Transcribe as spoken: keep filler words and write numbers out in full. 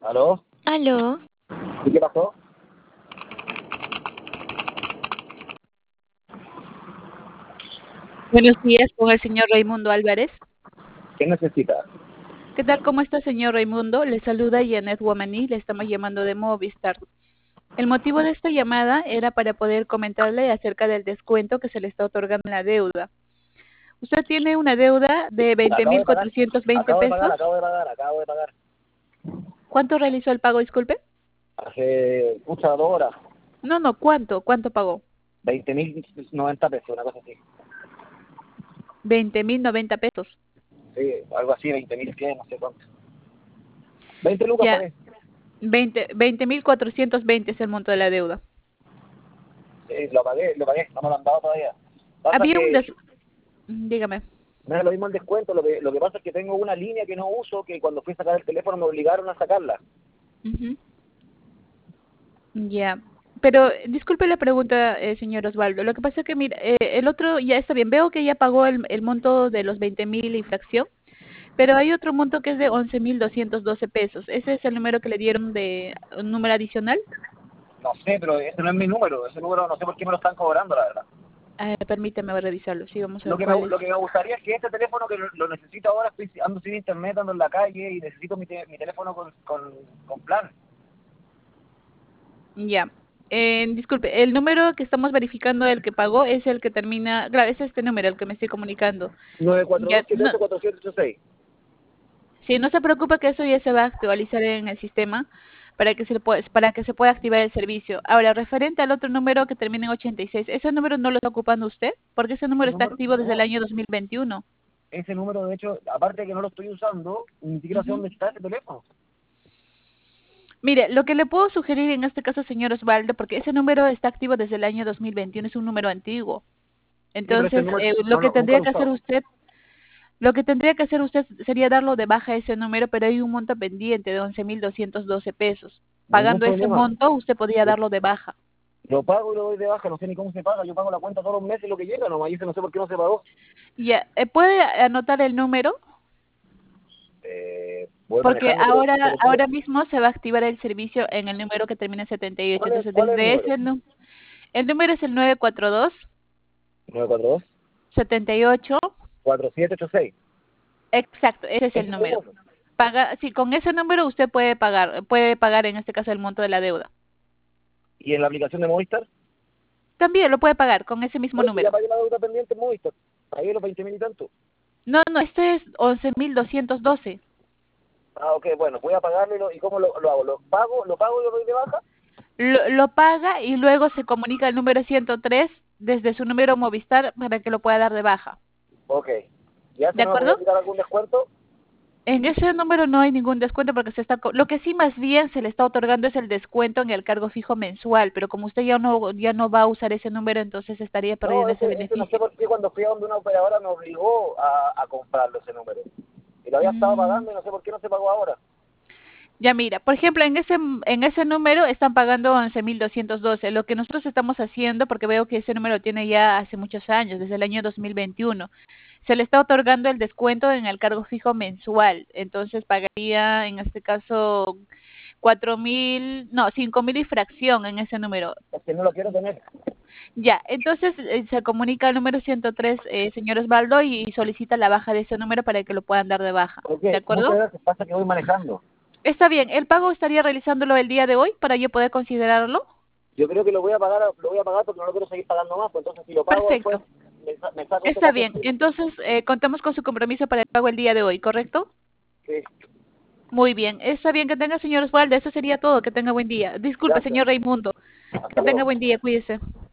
¿Aló? Aló. ¿Y qué pasó? Buenos días con el señor Raimundo Álvarez. ¿Qué necesita? ¿Qué tal? ¿Cómo está, señor Raimundo? Le saluda Janet Womani, le estamos llamando de Movistar. El motivo de esta llamada era para poder comentarle acerca del descuento que se le está otorgando en la deuda. Usted tiene una deuda de veinte Acabo mil de pagar. cuatrocientos veinte Acabo de pagar, pesos. acabo de pagar, acabo de pagar. ¿Cuánto realizó el pago, disculpe? Hace, pucha, dos horas. No, no, ¿cuánto? ¿Cuánto pagó? Veinte mil noventa pesos, una cosa así. Veinte mil noventa pesos. Sí, algo así, veinte mil cien, no sé cuánto. Veinte lucas Ya, pagué. veinte mil cuatrocientos veinte es el monto de la deuda. Sí, lo pagué, lo pagué, no me lo han dado todavía. Pasa Había un que des... Dígame. no es lo mismo el descuento, lo que, lo que pasa es que tengo una línea que no uso, que cuando fui a sacar el teléfono me obligaron a sacarla. Ujú. Ya, pero eh, disculpe la pregunta, eh, señor Osvaldo. Lo que pasa es que, mira, eh, el otro ya está bien. Veo que ya pagó el, el monto de los veinte mil y fracción, pero hay otro monto que es de once mil doscientos doce pesos. ¿Ese es el número que le dieron de un número adicional? No sé, pero ese no es mi número, ese número no sé por qué me lo están cobrando, la verdad. Eh, permítame revisarlo. Sí, vamos a Lo ver que, me, cuál es. lo que me gustaría es que este teléfono que lo, lo necesito ahora, estoy ando sin internet, ando en la calle y necesito mi, te, mi teléfono con, con, con plan. Ya. Eh, disculpe, el número que estamos verificando, el que pagó, es el que termina. Claro, es este número el que me estoy comunicando. nueve cuatro dos Ya, siete no. ocho cuatro siete ocho seis. Sí, no se preocupe que eso ya se va a actualizar en el sistema para que se pueda, para que se pueda activar el servicio. Ahora, referente al otro número que termina en ochenta y seis, ¿ese número no lo está ocupando usted? Porque ese Ese número está número, activo desde el no. año dos mil veintiuno. Ese número, de hecho, aparte de que no lo estoy usando, ni siquiera sé Ujú. dónde está ese teléfono. Mire, lo que le puedo sugerir en este caso, señor Osvaldo, porque ese número está activo desde el año dos mil veintiuno, es un número antiguo. Sí, pero ese Entonces, número eh, lo no, que no, nunca tendría lo he que hacer usado. usted, lo que tendría que hacer usted sería darlo de baja a ese número, pero hay un monto pendiente de once mil doscientos doce pesos. Ningún Pagando ese problema. monto, usted podría Lo, darlo de baja. lo pago y lo doy de baja, no sé ni cómo se paga. Yo pago la cuenta todos los meses y lo que llega nomás. Y ese no sé por qué no se pagó. Ya, eh, ¿puede anotar el número? Eh, voy Porque manejando, pero, ahora pero ¿cuál, es, ahora mismo se va a activar el servicio en el número que termina en setenta y ocho. cuál, es, Entonces, ¿cuál es el desde número? ese nu- el número es el nueve cuatro dos, nueve cuatro dos setenta y ocho. cuatro siete ocho seis. Exacto, ese es el Ese es el número. número. Paga, sí, con ese número usted puede pagar, puede pagar en este caso el monto de la deuda. ¿Y en la aplicación de Movistar? También lo puede pagar con ese mismo Por eso ya número. pagué la deuda pendiente en Movistar. Pagué los veinte mil y tanto. No, no, este es once mil doscientos doce. Ah, ok, bueno, voy a pagarlo y, lo, y ¿cómo lo, lo hago? ¿Lo pago, lo pago y lo doy de baja? Lo, lo paga y luego se comunica al número ciento tres desde su número Movistar para que lo pueda dar de baja. Ok. ¿Ya ¿De se no me puede acuerdo? aplicar algún descuento? En ese número no hay ningún descuento porque se está, co- lo que sí más bien se le está otorgando es el descuento en el cargo fijo mensual, pero como usted ya no ya no va a usar ese número, entonces estaría No, perdiendo ese ese, ese no sé beneficio. por qué cuando fui a donde una operadora me obligó a, a comprarlo ese número. Y lo había estado Mm. pagando y no sé por qué no se pagó ahora. Ya mira, por ejemplo, en ese en ese número están pagando once mil doscientos doce. Lo que nosotros estamos haciendo, porque veo que ese número tiene ya hace muchos años, desde el año dos mil veintiuno, se le está otorgando el descuento en el cargo fijo mensual. Entonces pagaría, en este caso, cuatro mil, no, cinco mil y fracción en ese número. Es que no lo quiero tener. Ya, entonces eh, se comunica al número ciento tres, eh, señor Osvaldo, y solicita la baja de ese número para que lo puedan dar de baja. Ok, ¿De muchas acuerdo? gracias. Pasa que voy manejando. Está bien, ¿el pago estaría realizándolo el día de hoy para yo poder considerarlo? Yo creo que lo voy a pagar, lo voy a pagar porque no lo quiero seguir pagando más. Pues entonces si lo pago después, Perfecto, me, sa- me saco este está caso bien. encima. Entonces, eh, contamos con su compromiso para el pago el día de hoy, ¿correcto? Sí, Muy bien, está bien que tenga, señor Osvaldo, eso sería todo, que tenga buen día. Disculpe, gracias. señor Raimundo, Hasta que tenga luego. buen día, cuídese.